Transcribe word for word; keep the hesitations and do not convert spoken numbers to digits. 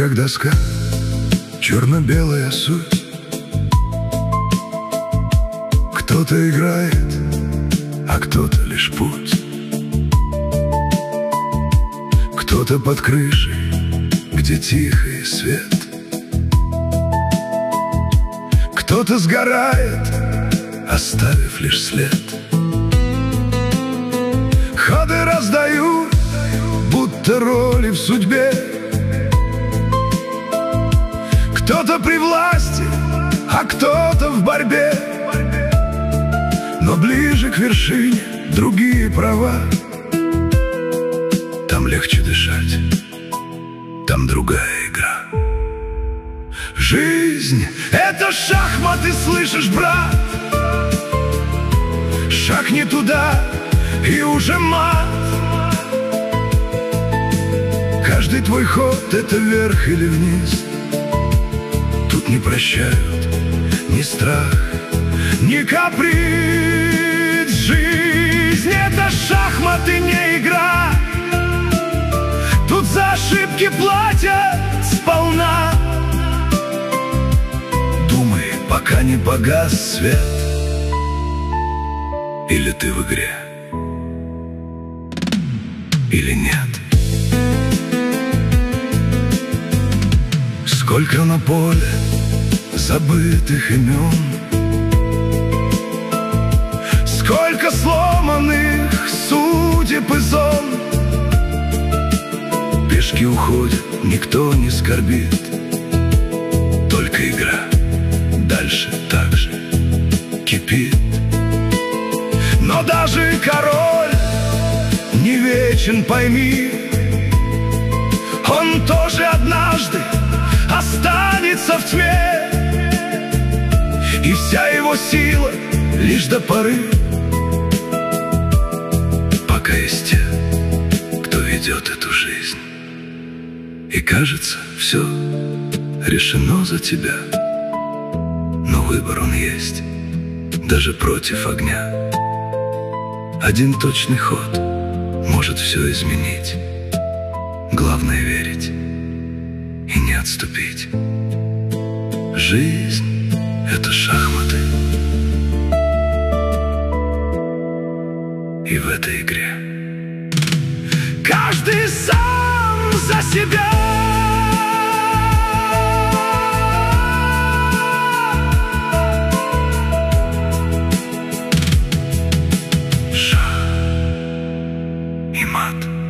как доска, черно-белая суть. Кто-то играет, а кто-то лишь путь. Кто-то под крышей, где тихий свет. Кто-то сгорает, оставив лишь след. Ходы раздают, будто роли в судьбе. Кто-то при власти, а кто-то в борьбе. Но ближе к вершине другие права. Там легче дышать, там другая игра. Жизнь — это шахматы, слышишь, брат? Шаг не туда, и уже мат. Каждый твой ход — это вверх или вниз. Тут не прощают ни страх, ни каприз. Жизнь — это шахматы, не игра. Тут за ошибки платят сполна. Думай, пока не погас свет. Или ты в игре, или нет. Сколько на поле забытых имен, сколько сломанных судеб и зон. Пешки уходят, никто не скорбит. Только игра дальше так же кипит. Но даже король не вечен, пойми. Он тоже однажды останется в тьме. И вся его сила лишь до поры, пока есть те, кто ведет эту жизнь. И кажется, все решено за тебя. Но выбор он есть, даже против огня. Один точный ход может все изменить. Главное верить и не отступить. Жизнь — это шахматы. И в этой игре каждый сам за себя. Шах и мат.